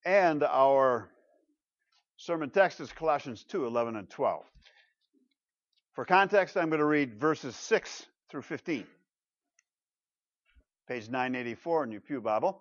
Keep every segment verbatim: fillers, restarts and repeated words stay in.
And our sermon text is Colossians two, eleven and twelve. For context, I'm going to read verses six through fifteen. Page nine eighty-four in your Pew Bible.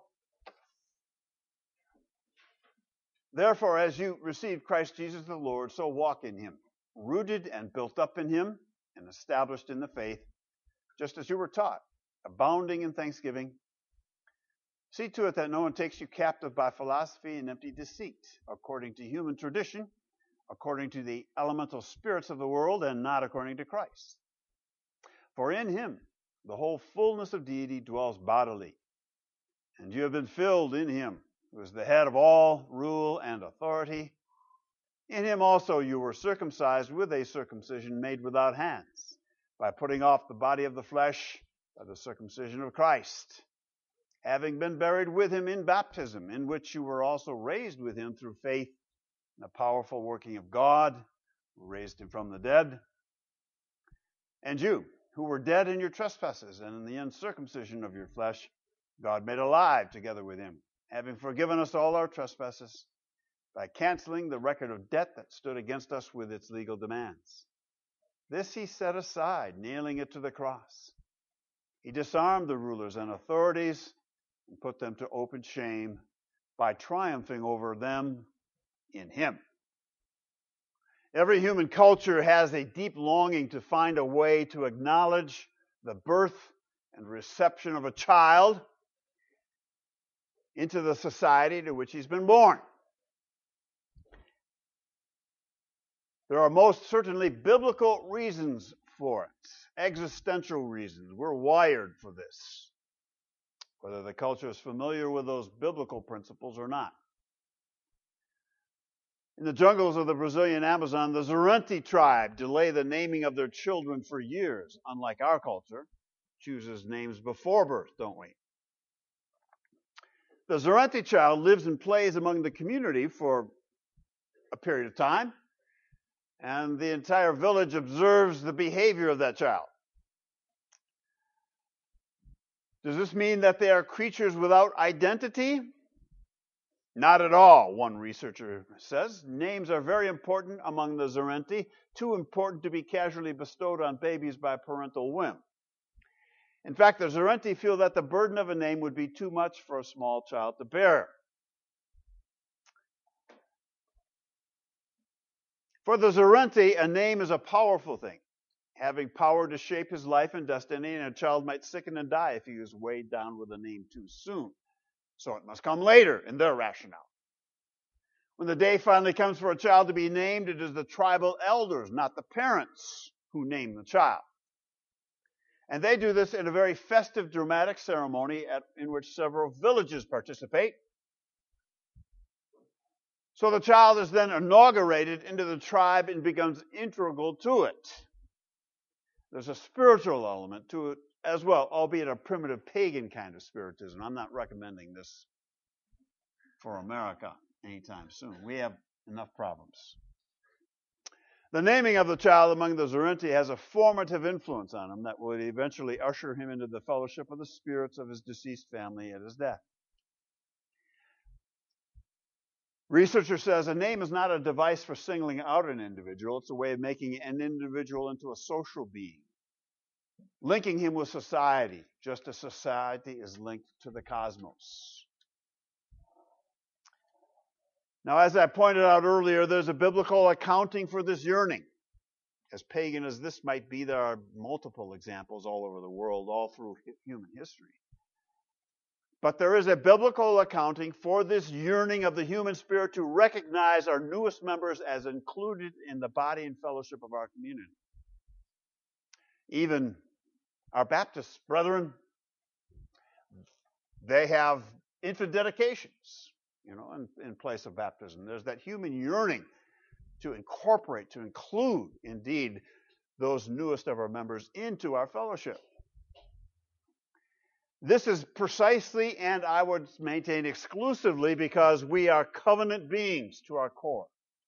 Therefore, as you received Christ Jesus the Lord, so walk in him, rooted and built up in him, and established in the faith, just as you were taught, abounding in thanksgiving. See to it that no one takes you captive by philosophy and empty deceit, according to human tradition, according to the elemental spirits of the world, and not according to Christ. For in him the whole fullness of deity dwells bodily, and you have been filled in him, who is the head of all rule and authority. In him also you were circumcised with a circumcision made without hands, by putting off the body of the flesh by the circumcision of Christ, having been buried with him in baptism, in which you were also raised with him through faith in the powerful working of God, who raised him from the dead. And you, who were dead in your trespasses and in the uncircumcision of your flesh, God made alive together with him, having forgiven us all our trespasses, by canceling the record of debt that stood against us with its legal demands. This he set aside, nailing it to the cross. He disarmed the rulers and authorities and put them to open shame by triumphing over them in him. Every human culture has a deep longing to find a way to acknowledge the birth and reception of a child into the society to which he's been born. There are most certainly biblical reasons for it, existential reasons. We're wired for this, whether the culture is familiar with those biblical principles or not. In the jungles of the Brazilian Amazon, the Zarente tribe delay the naming of their children for years. Unlike our culture, chooses names before birth, don't we? The Zarente child lives and plays among the community for a period of time, and the entire village observes the behavior of that child. Does this mean that they are creatures without identity? Not at all, one researcher says. Names are very important among the Zarente, too important to be casually bestowed on babies by parental whim. In fact, the Zarente feel that the burden of a name would be too much for a small child to bear. For the Zarente, a name is a powerful thing, having power to shape his life and destiny, and a child might sicken and die if he was weighed down with a name too soon. So it must come later in their rationale. When the day finally comes for a child to be named, it is the tribal elders, not the parents, who name the child. And they do this in a very festive, dramatic ceremony at, in which several villages participate. So the child is then inaugurated into the tribe and becomes integral to it. There's a spiritual element to it as well, albeit a primitive pagan kind of spiritism. I'm not recommending this for America anytime soon. We have enough problems. The naming of the child among the Zarente has a formative influence on him that would eventually usher him into the fellowship of the spirits of his deceased family at his death. Researcher says a name is not a device for singling out an individual. It's a way of making an individual into a social being, linking him with society, just as society is linked to the cosmos. Now, as I pointed out earlier, there's a biblical accounting for this yearning. As pagan as this might be, there are multiple examples all over the world, all through human history. But there is a biblical accounting for this yearning of the human spirit to recognize our newest members as included in the body and fellowship of our community. Even our Baptist brethren, they have infant dedications, you know, in, in place of baptism. There's that human yearning to incorporate, to include, indeed, those newest of our members into our fellowship. This is precisely, and I would maintain exclusively, because we are covenant beings to our core.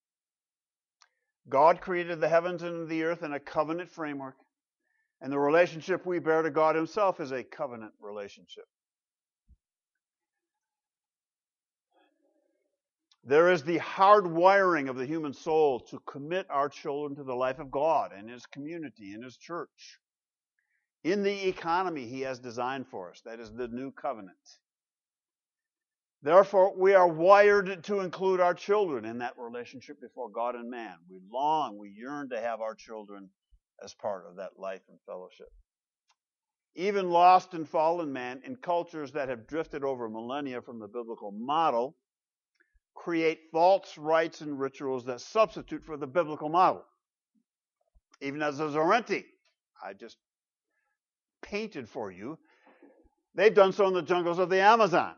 God created the heavens and the earth in a covenant framework, and the relationship we bear to God himself is a covenant relationship. There is the hard wiring of the human soul to commit our children to the life of God and His community and His church in the economy He has designed for us. That is the new covenant. Therefore, we are wired to include our children in that relationship before God and man. We long, we yearn to have our children as part of that life and fellowship. Even lost and fallen man in cultures that have drifted over millennia from the biblical model create false rites and rituals that substitute for the biblical model. Even as the Zorenti, I just painted for you, they've done so in the jungles of the Amazon.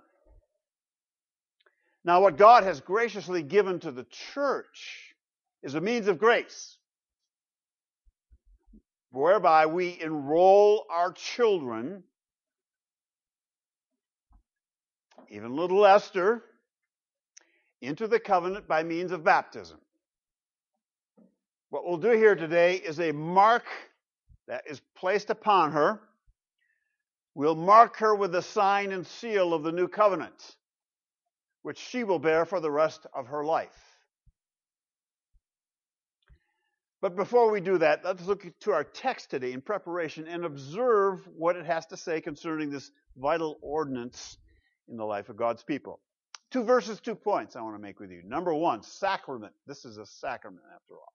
Now, what God has graciously given to the church is a means of grace, whereby we enroll our children, even little Esther, into the covenant by means of baptism. What we'll do here today is a mark that is placed upon her. We'll mark her with the sign and seal of the new covenant, which she will bear for the rest of her life. But before we do that, let's look to our text today in preparation and observe what it has to say concerning this vital ordinance in the life of God's people. Two verses, two points I want to make with you. Number one, sacrament. This is a sacrament after all.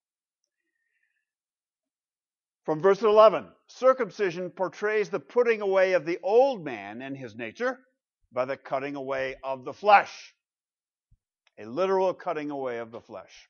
From verse eleven, circumcision portrays the putting away of the old man and his nature by the cutting away of the flesh. A literal cutting away of the flesh.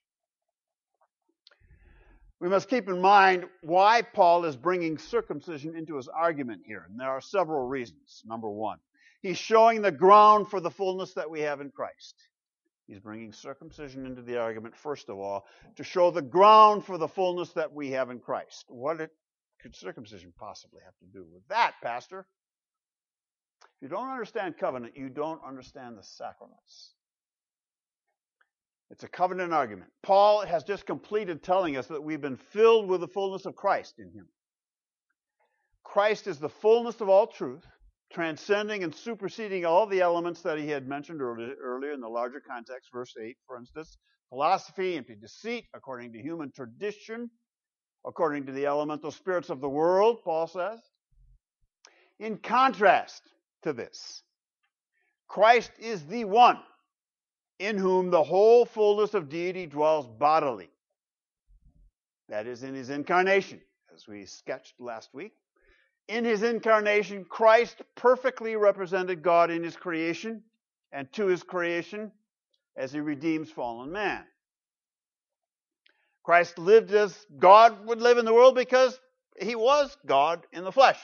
We must keep in mind why Paul is bringing circumcision into his argument here. And there are several reasons. Number one, he's showing the ground for the fullness that we have in Christ. He's bringing circumcision into the argument, first of all, to show the ground for the fullness that we have in Christ. What it, could circumcision possibly have to do with that, Pastor? If you don't understand covenant, you don't understand the sacraments. It's a covenant argument. Paul has just completed telling us that we've been filled with the fullness of Christ in him. Christ is the fullness of all truth, transcending and superseding all the elements that he had mentioned earlier, earlier in the larger context, verse eight, for instance, philosophy, empty deceit, according to human tradition, according to the elemental spirits of the world, Paul says. In contrast to this, Christ is the one in whom the whole fullness of deity dwells bodily. That is, in his incarnation, as we sketched last week. In his incarnation, Christ perfectly represented God in his creation and to his creation as he redeems fallen man. Christ lived as God would live in the world because he was God in the flesh.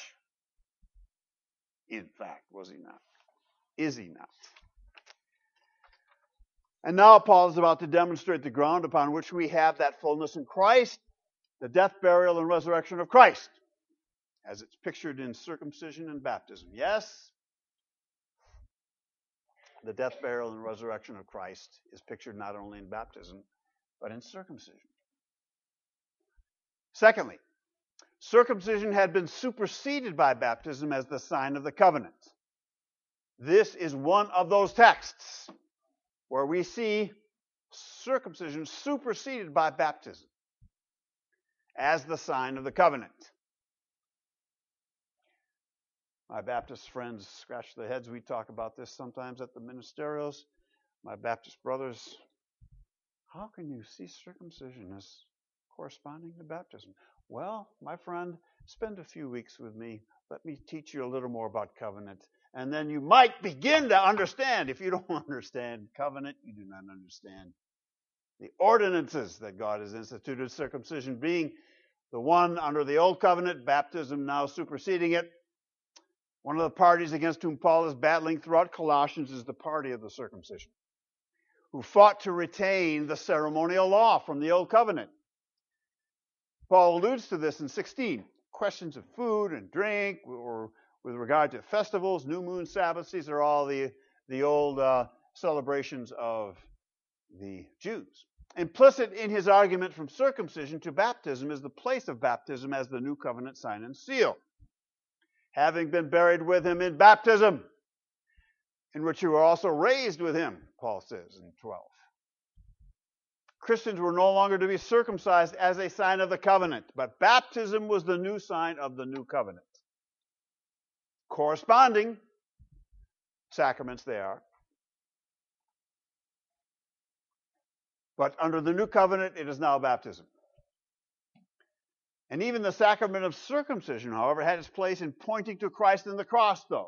In fact, was he not? Is he not? And now Paul is about to demonstrate the ground upon which we have that fullness in Christ, the death, burial, and resurrection of Christ, as it's pictured in circumcision and baptism. Yes, the death, burial, and resurrection of Christ is pictured not only in baptism, but in circumcision. Secondly, circumcision had been superseded by baptism as the sign of the covenant. This is one of those texts where we see circumcision superseded by baptism as the sign of the covenant. My Baptist friends scratch their heads. We talk about this sometimes at the ministerials. My Baptist brothers, how can you see circumcision as corresponding to baptism? Well, my friend, spend a few weeks with me. Let me teach you a little more about covenant. And then you might begin to understand. If you don't understand covenant, you do not understand the ordinances that God has instituted, circumcision being the one under the old covenant, baptism now superseding it. One of the parties against whom Paul is battling throughout Colossians is the party of the circumcision, who fought to retain the ceremonial law from the old covenant. Paul alludes to this in sixteen. Questions of food and drink, or with regard to festivals, new moon, Sabbaths, these are all the, the old uh, celebrations of the Jews. Implicit in his argument from circumcision to baptism is the place of baptism as the new covenant sign and seal. Having been buried with him in baptism, in which you were also raised with him, Paul says in twelve. Christians were no longer to be circumcised as a sign of the covenant, but baptism was the new sign of the new covenant. Corresponding sacraments they are. But under the new covenant, it is now baptism. And even the sacrament of circumcision, however, had its place in pointing to Christ and the cross, though.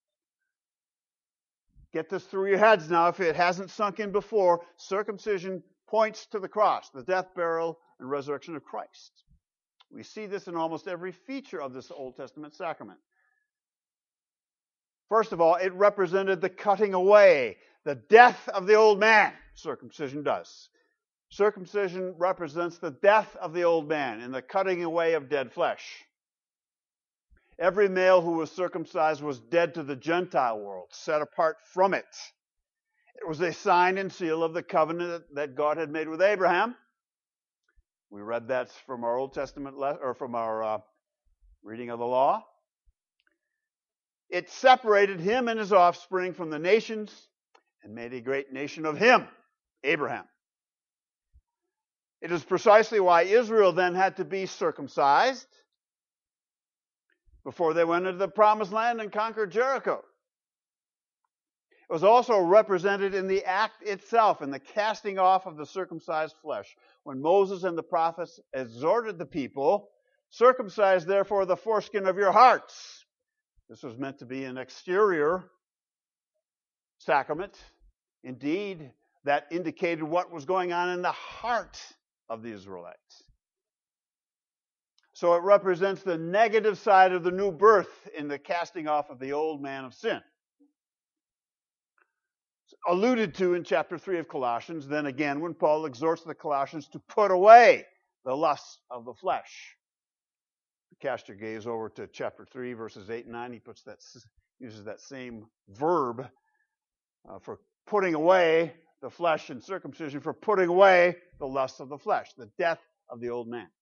Get this through your heads now if it hasn't sunk in before. Circumcision points to the cross, the death, burial, and resurrection of Christ. We see this in almost every feature of this Old Testament sacrament. First of all, it represented the cutting away, the death of the old man. Circumcision does. Circumcision represents the death of the old man and the cutting away of dead flesh. Every male who was circumcised was dead to the Gentile world, set apart from it. It was a sign and seal of the covenant that God had made with Abraham. We read that from our Old Testament, le- or from our uh, reading of the law. It separated him and his offspring from the nations and made a great nation of him, Abraham. It is precisely why Israel then had to be circumcised before they went into the promised land and conquered Jericho. It was also represented in the act itself, in the casting off of the circumcised flesh. When Moses and the prophets exhorted the people, circumcise therefore the foreskin of your hearts. This was meant to be an exterior sacrament. Indeed, that indicated what was going on in the heart of the Israelites. So it represents the negative side of the new birth in the casting off of the old man of sin. It's alluded to in chapter three of Colossians, then again when Paul exhorts the Colossians to put away the lusts of the flesh. Cast your gaze over to chapter three, verses eight and nine. He puts that, uses that same verb uh, for putting away the flesh, and circumcision for putting away the lusts of the flesh, the death of the old man.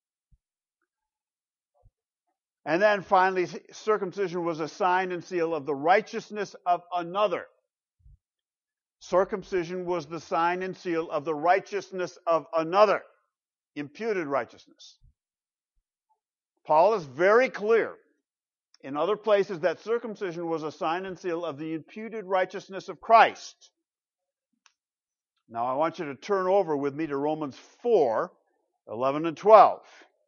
And then finally, circumcision was a sign and seal of the righteousness of another. Circumcision was the sign and seal of the righteousness of another, imputed righteousness. Paul is very clear in other places that circumcision was a sign and seal of the imputed righteousness of Christ. Now I want you to turn over with me to Romans four, eleven and twelve.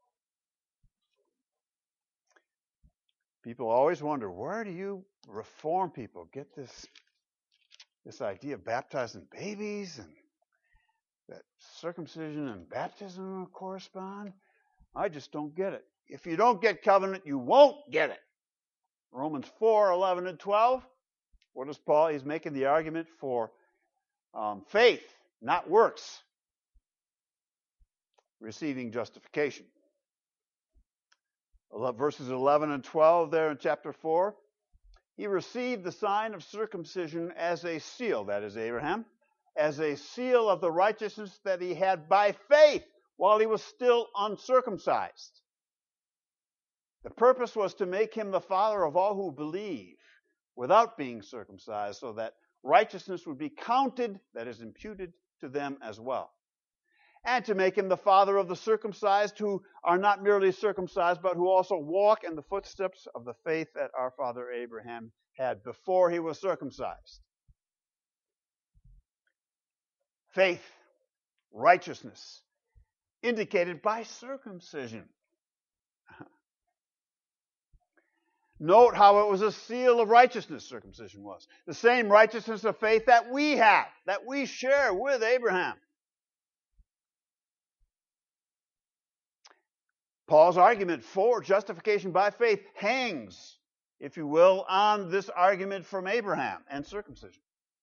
People always wonder, where do you Reformed people get this, this idea of baptizing babies and that circumcision and baptism correspond? I just don't get it. If you don't get covenant, you won't get it. Romans four, eleven and twelve. What is Paul? He's making the argument for um, faith, not works. Receiving justification. Verses eleven and twelve there in chapter four. He received the sign of circumcision as a seal, that is Abraham, as a seal of the righteousness that he had by faith while he was still uncircumcised. The purpose was to make him the father of all who believe without being circumcised, so that righteousness would be counted, that is imputed to them as well. And to make him the father of the circumcised who are not merely circumcised, but who also walk in the footsteps of the faith that our father Abraham had before he was circumcised. Faith, righteousness, indicated by circumcision. Note how it was a seal of righteousness, circumcision was. The same righteousness of faith that we have, that we share with Abraham. Paul's argument for justification by faith hangs, if you will, on this argument from Abraham and circumcision.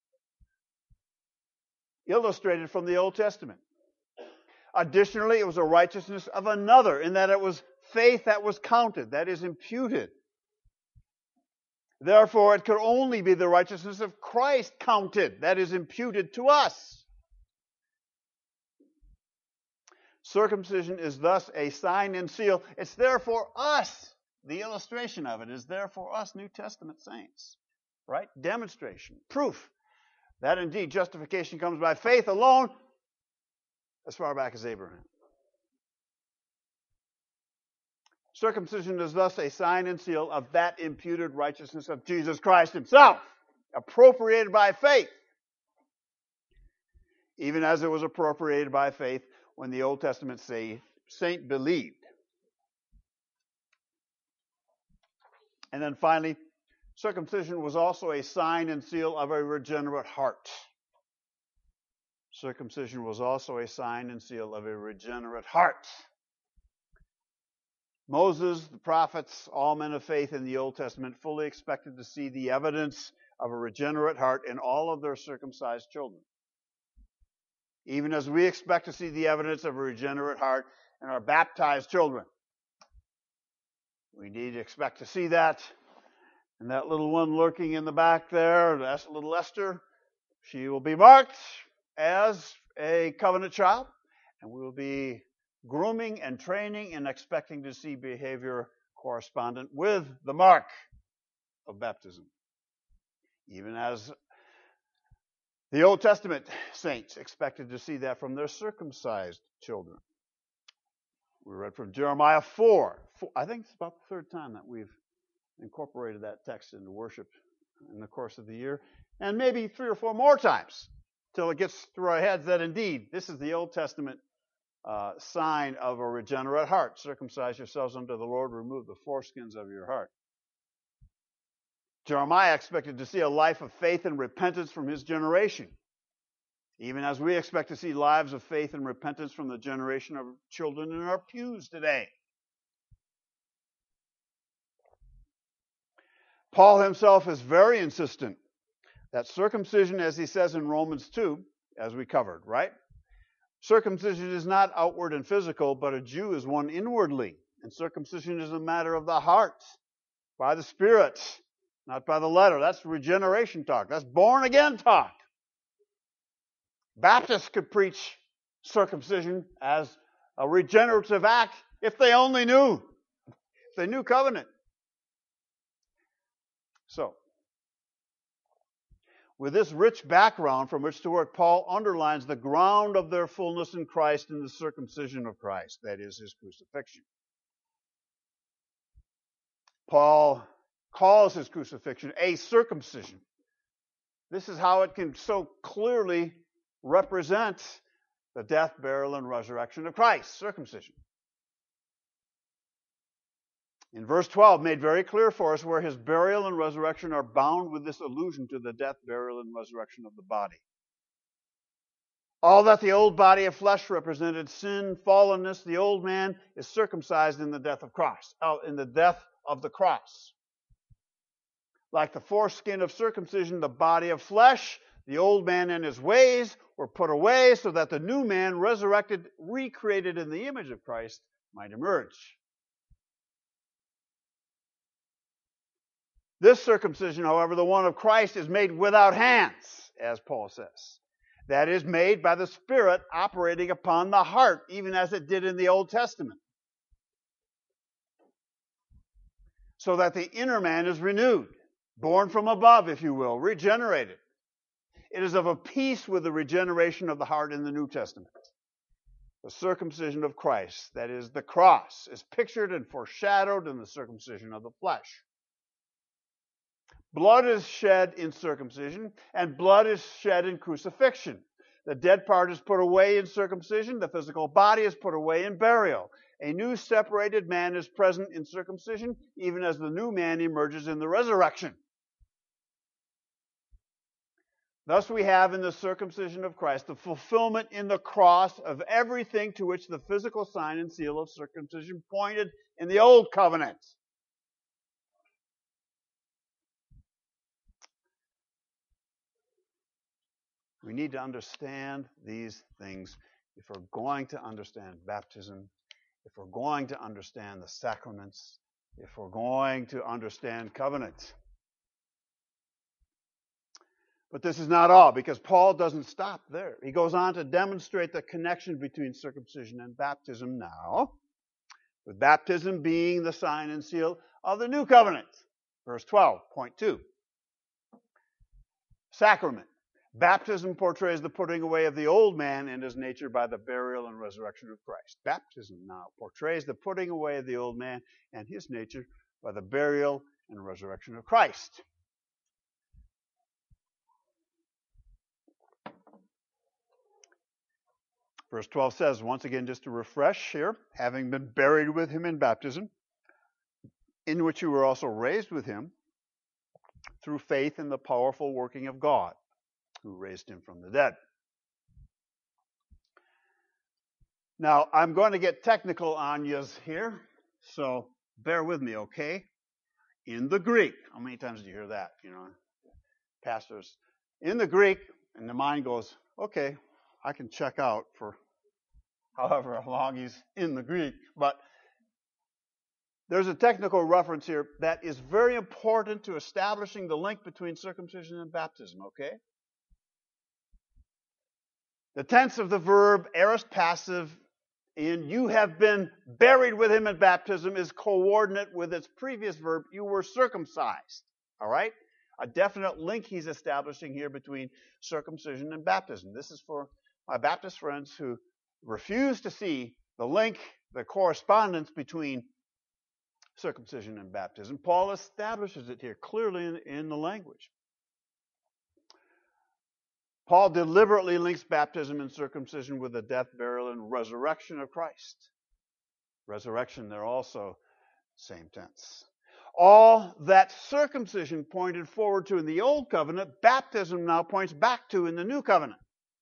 Illustrated from the Old Testament. Additionally, it was a righteousness of another, in that it was faith that was counted, that is imputed. Therefore, it could only be the righteousness of Christ counted, that is imputed to us. Circumcision is thus a sign and seal. It's there for us. The illustration of it is there for us New Testament saints. Right? Demonstration, proof that indeed justification comes by faith alone, as far back as Abraham. Circumcision is thus a sign and seal of that imputed righteousness of Jesus Christ himself, appropriated by faith, even as it was appropriated by faith when the Old Testament say, saint believed. And then finally, circumcision was also a sign and seal of a regenerate heart. Circumcision was also a sign and seal of a regenerate heart. Moses, the prophets, all men of faith in the Old Testament fully expected to see the evidence of a regenerate heart in all of their circumcised children. Even as we expect to see the evidence of a regenerate heart in our baptized children. We need to expect to see that. And that little one lurking in the back there, that's little Esther. She will be marked as a covenant child, and we will be grooming and training and expecting to see behavior correspondent with the mark of baptism. Even as the Old Testament saints expected to see that from their circumcised children. We read from Jeremiah four. I think it's about the third time that we've incorporated that text into worship in the course of the year. And maybe three or four more times till it gets through our heads that indeed this is the Old Testament uh, sign of a regenerate heart. Circumcise yourselves unto the Lord, remove the foreskins of your heart. Jeremiah expected to see a life of faith and repentance from his generation, even as we expect to see lives of faith and repentance from the generation of children in our pews today. Paul himself is very insistent that circumcision, as he says in Romans two, as we covered, right? Circumcision is not outward and physical, but a Jew is one inwardly. And circumcision is a matter of the heart, by the Spirit, not by the letter. That's regeneration talk. That's born again talk. Baptists could preach circumcision as a regenerative act if they only knew. If they knew covenant. So, with this rich background from which to work, Paul underlines the ground of their fullness in Christ in the circumcision of Christ, that is, his crucifixion. Paul calls his crucifixion a circumcision. This is how it can so clearly represent the death, burial, and resurrection of Christ, circumcision. In verse twelve, made very clear for us where his burial and resurrection are bound with this allusion to the death, burial, and resurrection of the body. All that the old body of flesh represented sin, fallenness, the old man is circumcised in the death of cross, uh, in the death of the cross. Like the foreskin of circumcision, the body of flesh, the old man and his ways were put away so that the new man, resurrected, recreated in the image of Christ, might emerge. This circumcision, however, the one of Christ, is made without hands, as Paul says. That is made by the Spirit operating upon the heart, even as it did in the Old Testament. So that the inner man is renewed, born from above, if you will, regenerated. It is of a piece with the regeneration of the heart in the New Testament. The circumcision of Christ, that is, the cross, is pictured and foreshadowed in the circumcision of the flesh. Blood is shed in circumcision, and blood is shed in crucifixion. The dead part is put away in circumcision. The physical body is put away in burial. A new separated man is present in circumcision, even as the new man emerges in the resurrection. Thus we have in the circumcision of Christ the fulfillment in the cross of everything to which the physical sign and seal of circumcision pointed in the old covenant. We need to understand these things if we're going to understand baptism, if we're going to understand the sacraments, if we're going to understand covenant. But this is not all, because Paul doesn't stop there. He goes on to demonstrate the connection between circumcision and baptism now, with baptism being the sign and seal of the new covenant. Verse twelve, point two. Sacrament. Baptism portrays the putting away of the old man and his nature by the burial and resurrection of Christ. Baptism now portrays the putting away of the old man and his nature by the burial and resurrection of Christ. Verse twelve says, once again, just to refresh here, having been buried with him in baptism, in which you were also raised with him through faith in the powerful working of God, who raised him from the dead. Now, I'm going to get technical on you here, so bear with me, okay? In the Greek, how many times do you hear that, you know, pastors? In the Greek, and the mind goes, okay, I can check out for however long he's in the Greek, but there's a technical reference here that is very important to establishing the link between circumcision and baptism, okay? The tense of the verb, aorist passive, in you have been buried with him in baptism is coordinate with its previous verb, you were circumcised, all right? A definite link he's establishing here between circumcision and baptism. This is for my Baptist friends who refuse to see the link, the correspondence between circumcision and baptism. Paul establishes it here clearly in, in the language. Paul deliberately links baptism and circumcision with the death, burial, and resurrection of Christ. Resurrection, they're also same tense. All that circumcision pointed forward to in the old covenant, baptism now points back to in the new covenant.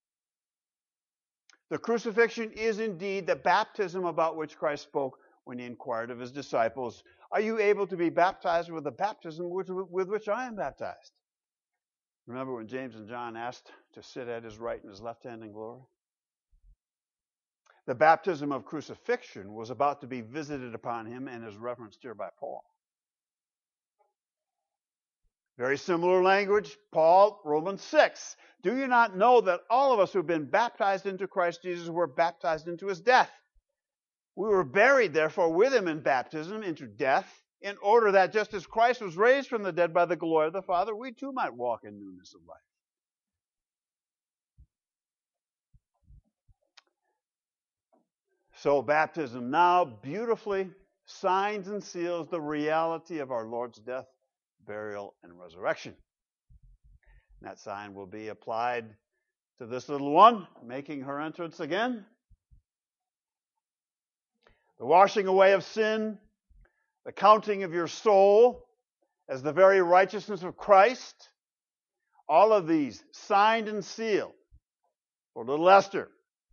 The crucifixion is indeed the baptism about which Christ spoke when he inquired of his disciples, are you able to be baptized with the baptism with, with which I am baptized? Remember when James and John asked to sit at his right and his left hand in glory? The baptism of crucifixion was about to be visited upon him and is referenced here by Paul. Very similar language, Paul, Romans six. Do you not know that all of us who have been baptized into Christ Jesus were baptized into his death? We were buried, therefore, with him in baptism into death, in order that just as Christ was raised from the dead by the glory of the Father, we too might walk in newness of life. So baptism now beautifully signs and seals the reality of our Lord's death, burial, and resurrection. And that sign will be applied to this little one, making her entrance again. The washing away of sin, the counting of your soul as the very righteousness of Christ, all of these signed and sealed for little Esther,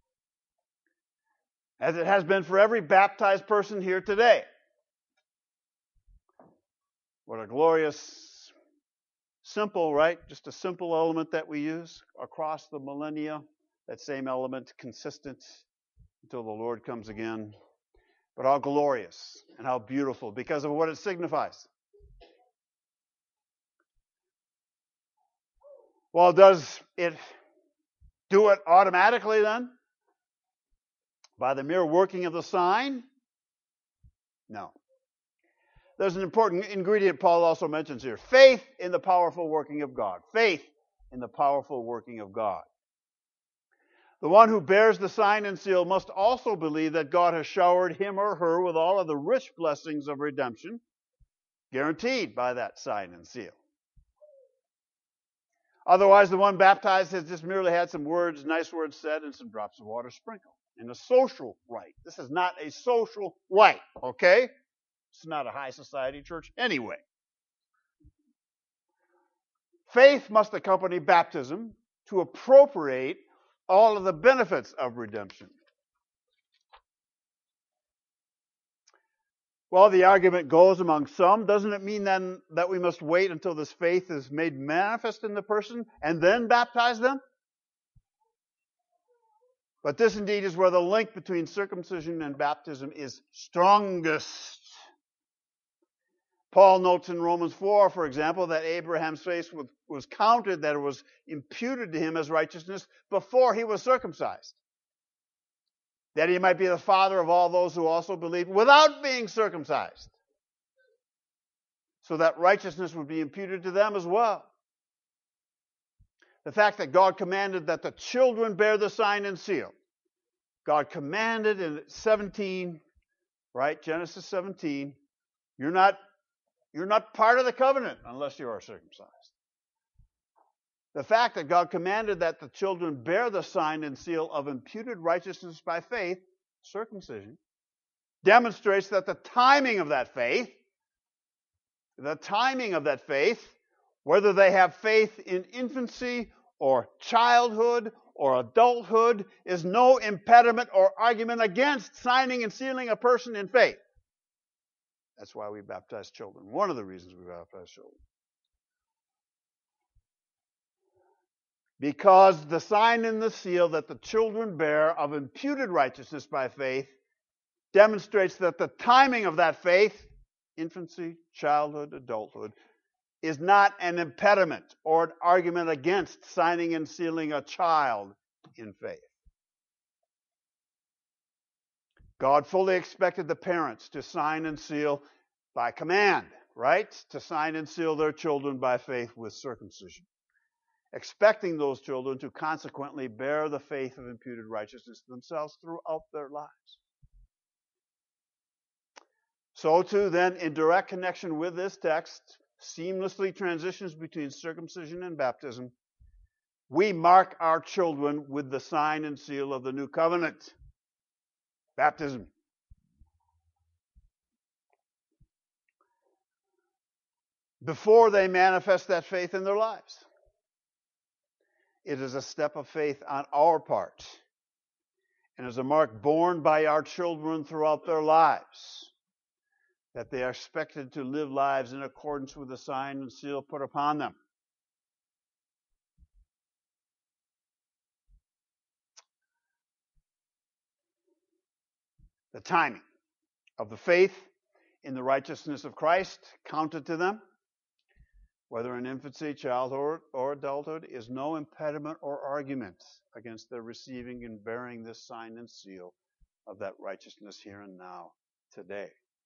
as it has been for every baptized person here today. What a glorious, simple, right? Just a simple element that we use across the millennia. That same element, consistent until the Lord comes again. But how glorious and how beautiful because of what it signifies. Well, does it do it automatically then? By the mere working of the sign? No. There's an important ingredient Paul also mentions here. Faith in the powerful working of God. Faith in the powerful working of God. The one who bears the sign and seal must also believe that God has showered him or her with all of the rich blessings of redemption, guaranteed by that sign and seal. Otherwise, the one baptized has just merely had some words, nice words said, and some drops of water sprinkled. In a social rite. This is not a social rite, okay? It's not a high society church anyway. Faith must accompany baptism to appropriate all of the benefits of redemption. Well, the argument goes among some, doesn't it mean then that we must wait until this faith is made manifest in the person and then baptize them? But this indeed is where the link between circumcision and baptism is strongest. Paul notes in Romans four, for example, that Abraham's faith was counted, that it was imputed to him as righteousness before he was circumcised. That he might be the father of all those who also believe without being circumcised. So that righteousness would be imputed to them as well. The fact that God commanded that the children bear the sign and seal. God commanded in seventeen, right? Genesis seventeen, you're not, you're not part of the covenant unless you are circumcised. The fact that God commanded that the children bear the sign and seal of imputed righteousness by faith, circumcision, demonstrates that the timing of that faith, the timing of that faith, whether they have faith in infancy or childhood or adulthood, is no impediment or argument against signing and sealing a person in faith. That's why we baptize children. One of the reasons we baptize children. Because the sign and the seal that the children bear of imputed righteousness by faith demonstrates that the timing of that faith, infancy, childhood, adulthood, is not an impediment or an argument against signing and sealing a child in faith. God fully expected the parents to sign and seal by command, right? To sign and seal their children by faith with circumcision. Expecting those children to consequently bear the faith of imputed righteousness themselves throughout their lives. So too, then, in direct connection with this text, seamlessly transitions between circumcision and baptism, we mark our children with the sign and seal of the new covenant, baptism. Before they manifest that faith in their lives. It is a step of faith on our part, and is a mark borne by our children throughout their lives, that they are expected to live lives in accordance with the sign and seal put upon them. The timing of the faith in the righteousness of Christ counted to them, whether in infancy, childhood, or adulthood, is no impediment or argument against their receiving and bearing this sign and seal of that righteousness here and now, today.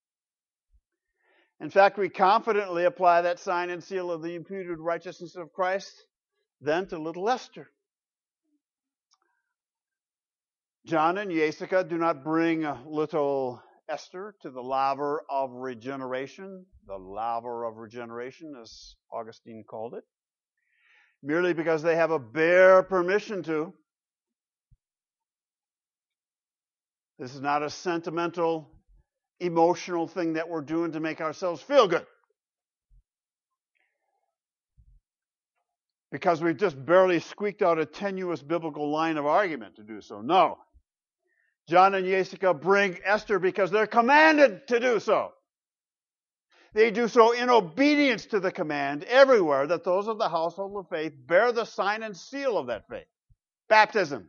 In fact, we confidently apply that sign and seal of the imputed righteousness of Christ then to little Esther. John and Jessica do not bring little Esther to the laver of regeneration, the laver of regeneration, as Augustine called it, merely because they have a bare permission to. This is not a sentimental, emotional thing that we're doing to make ourselves feel good. Because we've just barely squeaked out a tenuous biblical line of argument to do so. No. John and Jessica bring Esther because they're commanded to do so. They do so in obedience to the command everywhere that those of the household of faith bear the sign and seal of that faith. Baptism.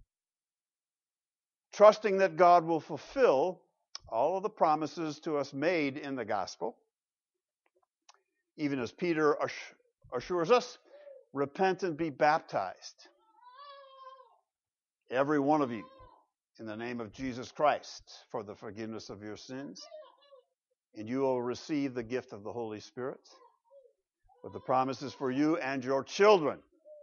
Trusting that God will fulfill all of the promises to us made in the gospel. Even as Peter assures us, repent and be baptized. Every one of you. In the name of Jesus Christ, for the forgiveness of your sins. And you will receive the gift of the Holy Spirit, with the promises for you and your children.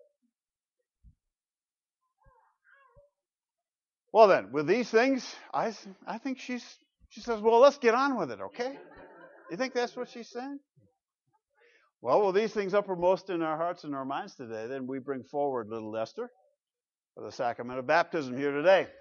Well then, with these things, I, I think she's, she says, well, let's get on with it, okay? You think that's what she's saying? Well, with these things uppermost in our hearts and our minds today, then we bring forward little Esther for the sacrament of baptism here today.